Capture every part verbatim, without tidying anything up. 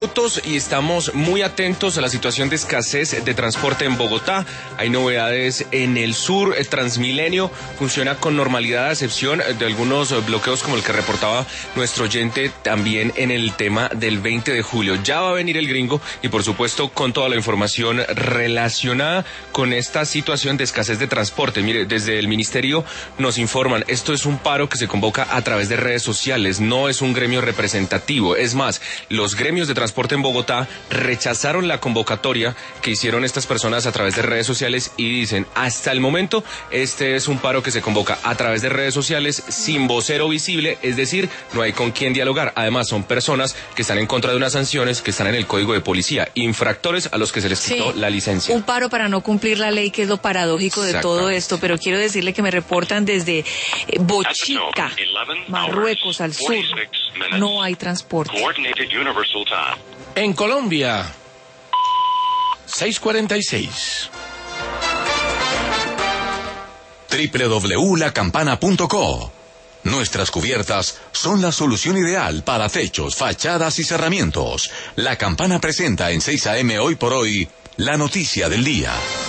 Y estamos muy atentos a la situación de escasez de transporte en Bogotá. Hay novedades en el sur. Transmilenio funciona con normalidad, a excepción de algunos bloqueos como el que reportaba nuestro oyente también en el tema del veinte de julio. Ya va a venir el gringo y por supuesto con toda la información relacionada con esta situación de escasez de transporte. Mire, desde el ministerio nos informan, esto es un paro que se convoca a través de redes sociales, no es un gremio representativo. Es más, los gremios de transporte en Bogotá rechazaron la convocatoria que hicieron estas personas a través de redes sociales y dicen, hasta el momento este es un paro que se convoca a través de redes sociales sin vocero visible, es decir, no hay con quién dialogar. Además son personas que están en contra de unas sanciones que están en el código de policía, infractores a los que se les quitó sí, la licencia. Un paro para no cumplir la ley, que es lo paradójico de todo esto, pero quiero decirle que me reportan desde eh, Bochica, Marruecos al sur, no hay transporte. En Colombia, seis cuarenta y seis. doble u doble u doble u punto la campana punto co. Nuestras cubiertas son la solución ideal para techos, fachadas y cerramientos. La Campana presenta en seis a eme hoy por hoy la noticia del día.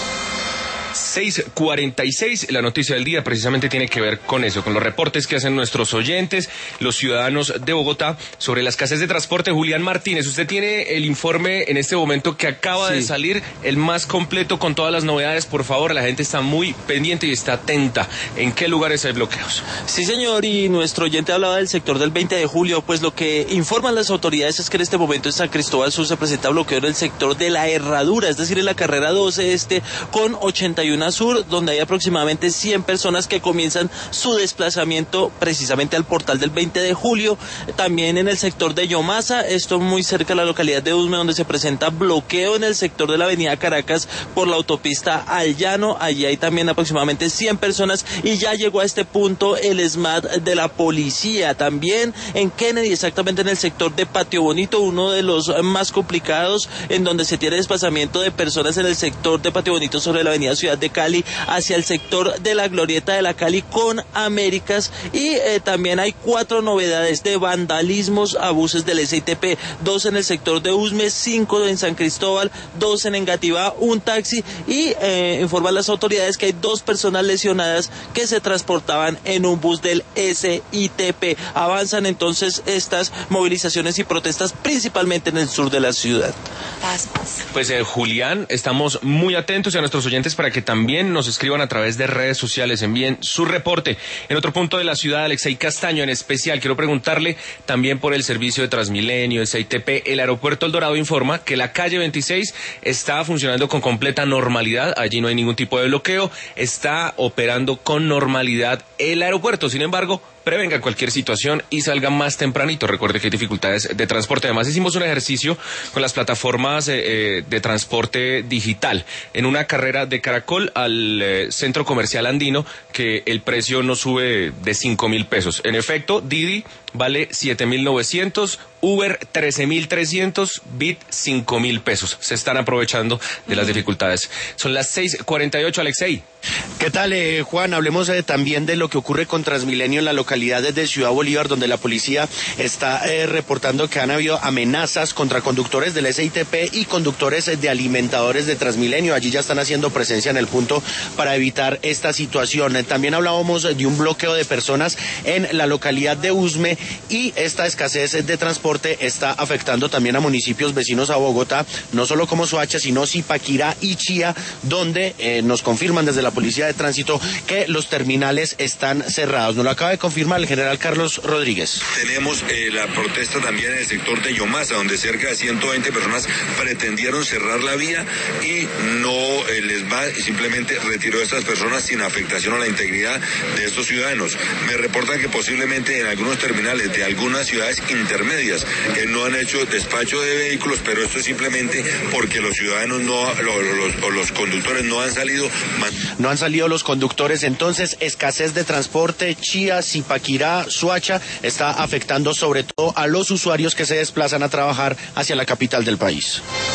seis cuarenta y seis, la noticia del día precisamente tiene que ver con eso, con los reportes que hacen nuestros oyentes, los ciudadanos de Bogotá, sobre la escasez de transporte. Julián Martínez, usted tiene el informe en este momento que acaba sí. de salir, el más completo con todas las novedades. Por favor, la gente está muy pendiente y está atenta. ¿En qué lugares hay bloqueos? Sí, señor, y nuestro oyente hablaba del sector del veinte de julio, pues lo que informan las autoridades es que en este momento en San Cristóbal Sur se presenta bloqueo en el sector de la Herradura, es decir, en la carrera doce este con ochenta y uno Sur, donde hay aproximadamente cien personas que comienzan su desplazamiento precisamente al portal del veinte de julio. También en el sector de Yomasa, esto muy cerca de la localidad de Usme, donde se presenta bloqueo en el sector de la avenida Caracas por la autopista al Llano. Allí hay también aproximadamente cien personas y ya llegó a este punto el S M A T de la policía. También en Kennedy, exactamente en el sector de Patio Bonito, uno de los más complicados, en donde se tiene desplazamiento de personas en el sector de Patio Bonito sobre la avenida Ciudad de Cali hacia el sector de la Glorieta de la Cali con Américas. Y eh, también hay cuatro novedades de vandalismos a buses del S I T P, dos en el sector de Usme, cinco en San Cristóbal, dos en Engativá, un taxi, y eh, informan las autoridades que hay dos personas lesionadas que se transportaban en un bus del S I T P. Avanzan entonces estas movilizaciones y protestas principalmente en el sur de la ciudad. Pues eh, Julián, estamos muy atentos a nuestros oyentes para que también nos escriban a través de redes sociales, envíen su reporte. En otro punto de la ciudad, Alexei Castaño en especial, quiero preguntarle también por el servicio de Transmilenio, S I T P. El aeropuerto El Dorado informa que la calle veintiséis está funcionando con completa normalidad, allí no hay ningún tipo de bloqueo, está operando con normalidad el aeropuerto. Sin embargo, prevenga cualquier situación y salga más tempranito. Recuerde que hay dificultades de transporte. Además, hicimos un ejercicio con las plataformas eh, de transporte digital en una carrera de Caracol al eh, Centro Comercial Andino, que el precio no sube de cinco mil pesos. En efecto, Didi vale siete mil novecientos, Uber trece mil trescientos, Bit cinco mil pesos. Se están aprovechando de las dificultades. Son las seis cuarenta y ocho, Alexei. ¿Qué tal, eh, Juan? Hablemos eh, también de lo que ocurre con Transmilenio en la localidad de Ciudad Bolívar, donde la policía está eh, reportando que han habido amenazas contra conductores del S I T P y conductores eh, de alimentadores de Transmilenio. Allí ya están haciendo presencia en el punto para evitar esta situación. Eh, también hablábamos de un bloqueo de personas en la localidad de Usme, y esta escasez de transporte está afectando también a municipios vecinos a Bogotá, no solo como Soacha, sino Zipaquirá y Chía, donde eh, nos confirman desde la Policía de Tránsito que los terminales están cerrados. Nos lo acaba de confirmar el general Carlos Rodríguez. Tenemos eh, la protesta también en el sector de Yomasa, donde cerca de ciento veinte personas pretendieron cerrar la vía y no eh, les va, y simplemente retiró a estas personas sin afectación a la integridad de estos ciudadanos. Me reportan que posiblemente en algunos terminales de algunas ciudades intermedias eh, no han hecho despacho de vehículos, pero esto es simplemente porque los ciudadanos no, los, los, los conductores no han salido. No han salido los conductores, entonces escasez de transporte. Chía, Zipaquirá, Soacha está afectando sobre todo a los usuarios que se desplazan a trabajar hacia la capital del país.